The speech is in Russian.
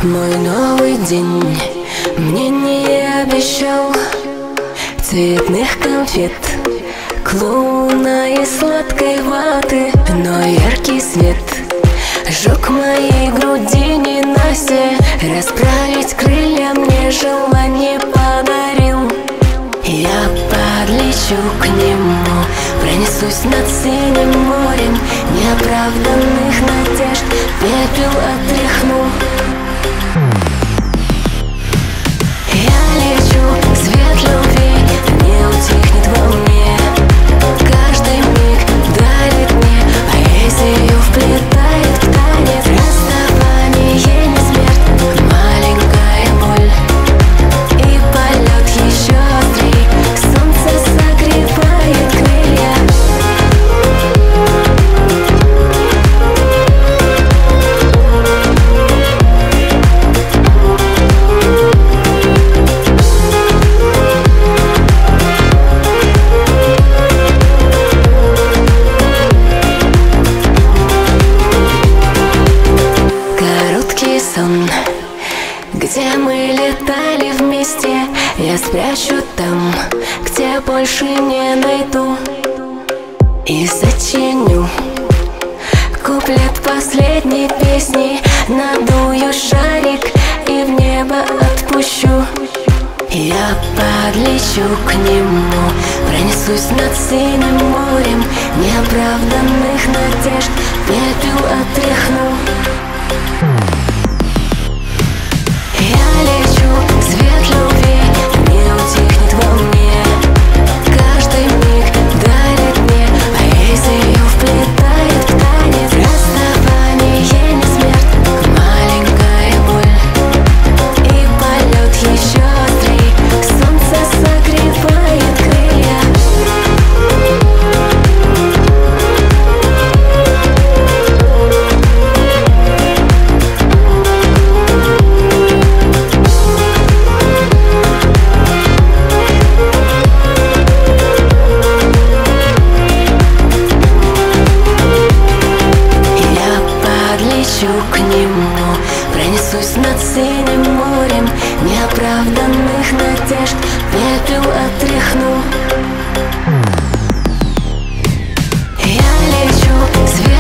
Мой новый день мне не обещал цветных конфет, клоуна и сладкой ваты, но яркий свет жег моей груди ненастье. Расправить крылья мне желание подарил. Я подлечу к нему, пронесусь над синим морем неоправданных надежд, пепел отряхну. Я лечу, свет любви не утихнет во мне. Каждый миг дарит мне поэзию, вплетает в танец. Расставание не смерть, маленькая боль и полет еще острей. Солнце согревает крылья. Где мы летали вместе, я спрячу там, где больше не найду, и сочиню куплет последней песни. Надую шарик и в небо отпущу. Я подлечу к нему, пронесусь над синим морем неоправданных надежд, пепел отряхну. Я лечу, свет любви не утихнет во мне. Каждый миг дарит мне поэзию, вплетает в танец. Расставание не смерть, маленькая боль и полет еще острей. Солнце согревает крылья. К нему, пронесусь над синим морем неоправданных надежд, пепел отряхну. Я лечу,